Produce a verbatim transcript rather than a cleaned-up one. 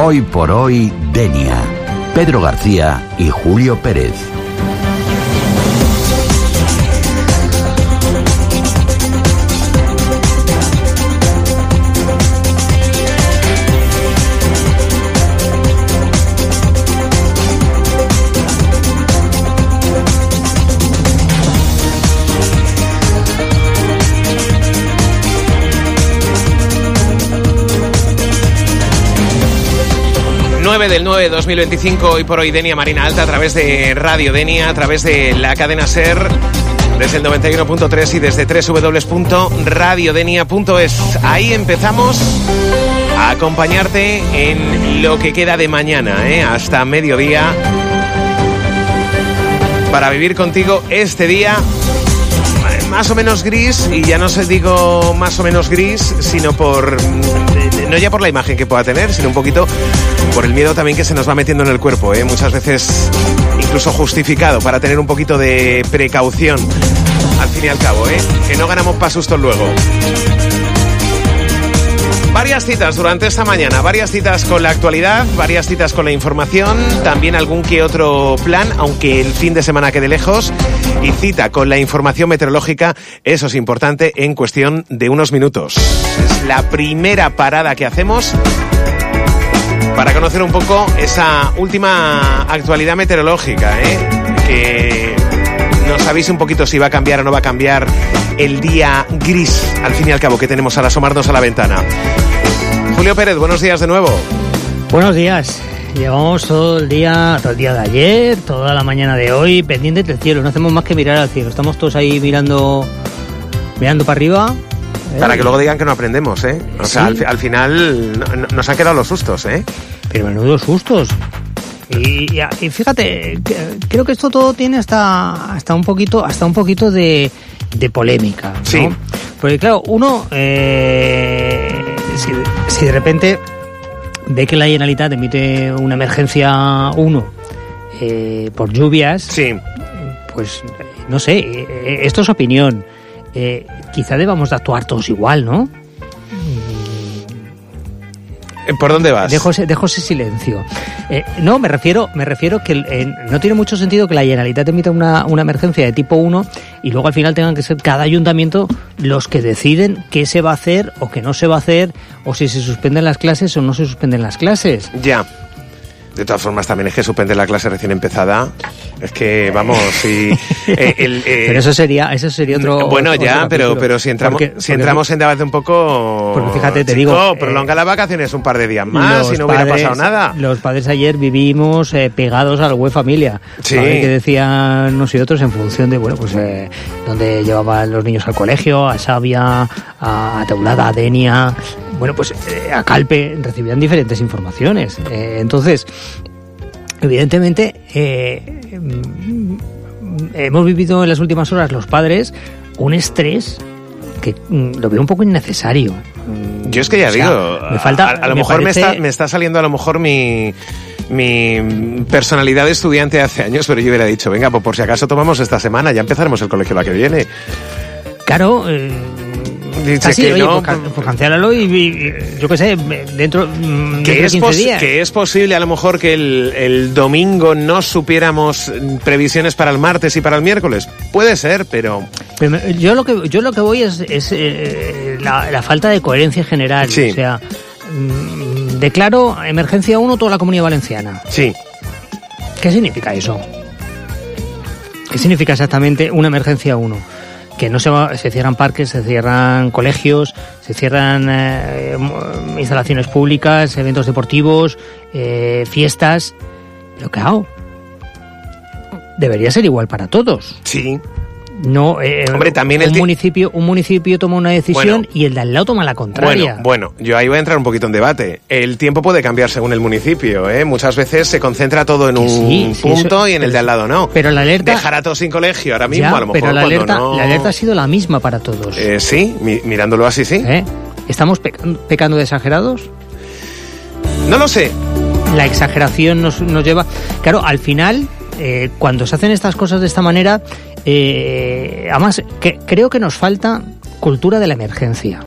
Hoy por hoy, Denia. Pedro García y Julio Pérez. nueve del nueve de dos mil veinticinco, hoy por hoy Denia Marina Alta, a través de Radio Denia, a través de la cadena SER, desde el noventa y uno punto tres y desde doble u doble u doble u punto radio denia punto es. Ahí empezamos a acompañarte en lo que queda de mañana, ¿eh? Hasta mediodía, para vivir contigo este día más o menos gris, y ya no se digo más o menos gris, sino por, no ya por la imagen que pueda tener, sino un poquito por el miedo también que se nos va metiendo en el cuerpo, ¿eh? Muchas veces incluso justificado, para tener un poquito de precaución, al fin y al cabo, ¿eh? Que no ganamos pa' sustos luego. Varias citas durante esta mañana, varias citas con la actualidad, varias citas con la información, también algún que otro plan, aunque el fin de semana quede lejos, y cita con la información meteorológica, eso es importante, en cuestión de unos minutos. Es la primera parada que hacemos para conocer un poco esa última actualidad meteorológica, ¿eh? Que nos avise un poquito si va a cambiar o no va a cambiar el día gris, al fin y al cabo, que tenemos al asomarnos a la ventana. Julio Pérez, buenos días de nuevo. Buenos días. Llevamos todo el día, todo el día de ayer, toda la mañana de hoy, pendientes del cielo. No hacemos más que mirar al cielo. Estamos todos ahí mirando, mirando para arriba. ¿eh? Para que luego digan que no aprendemos, ¿eh? O ¿Sí? sea, al, al final no, no, nos han quedado los sustos, ¿eh? Pero menudos sustos. Y, y, y fíjate, creo que esto todo tiene hasta, hasta un poquito, hasta un poquito de, de polémica, ¿no? Sí. Porque claro, uno, eh, si, si de repente ve que la Generalitat emite una emergencia uno eh, por lluvias, Sí. pues no sé, eh, esto es opinión. Eh, quizá debamos de actuar todos igual, ¿no? ¿Por dónde vas? Dejo ese, dejo ese silencio. Eh, no, me refiero, me refiero que eh, no tiene mucho sentido que la Generalitat emita una, una emergencia de tipo uno y luego al final tengan que ser cada ayuntamiento los que deciden qué se va a hacer o qué no se va a hacer, o si se suspenden las clases o no se suspenden las clases. Ya. De todas formas, también es que suspender la clase recién empezada. Es que, vamos, si... Eh, el, eh, pero eso sería, eso sería otro... Bueno, otro, ya, otro pero, capítulo. pero si entramos, Porque- si porque- entramos en debate un poco... Porque fíjate, te chico, digo, prolonga eh, las vacaciones un par de días más Los y no hubiera padres- pasado nada. Los padres ayer vivimos eh, pegados al web familia. Sí. A ver qué decían unos y otros en función de, bueno, pues eh, dónde llevaban los niños al colegio, a Xavia, a, a Teulada, a Denia, bueno, pues eh, a Calpe, recibían diferentes informaciones. Eh, entonces, evidentemente, eh, mm, hemos vivido en las últimas horas los padres un estrés que mm, lo veo un poco innecesario. Mm, Yo es que ya o sea, digo, me falta, a, a lo me mejor parece- me, está, me está saliendo a lo mejor mi, mi personalidad de estudiante de hace años, pero yo hubiera dicho, venga, pues por si acaso tomamos esta semana, ya empezaremos el colegio la que viene. Claro, eh, Dice así, que oye, no, pues, can- pues cancélalo y, y- y yo qué sé, dentro, mm, dentro Que de es, quince pos- días. que es posible a lo mejor que el, el domingo no supiéramos previsiones para el martes y para el miércoles. Puede ser, pero... Pero me- yo lo que yo lo que voy es, es eh, la, la falta de coherencia general. Sí. O sea, mm, declaro emergencia uno toda la Comunidad Valenciana. Sí. ¿Qué significa eso? ¿Qué significa exactamente una emergencia uno? Que no se, va, se cierran parques, se cierran colegios, se cierran eh, instalaciones públicas, eventos deportivos, eh, fiestas. Pero claro, debería ser igual para todos. Sí. No, eh, Hombre, también un el ti- municipio un municipio toma una decisión Bueno. y el de al lado toma la contraria. Bueno, bueno, yo ahí voy a entrar un poquito en debate. El tiempo puede cambiar según el municipio, ¿eh? Muchas veces se concentra todo en Que un sí, sí, punto eso- y en el de al lado no. Pero la alerta... Dejar a todos sin colegio ahora mismo, Ya, a lo mejor pero la cuando alerta, no... la alerta ha sido la misma para todos. Eh, sí, mi- mirándolo así, sí. ¿Eh? ¿Estamos peca- pecando de exagerados? No lo sé. La exageración nos, nos lleva... Claro, al final, eh, cuando se hacen estas cosas de esta manera, eh, además, que, creo que nos falta cultura de la emergencia.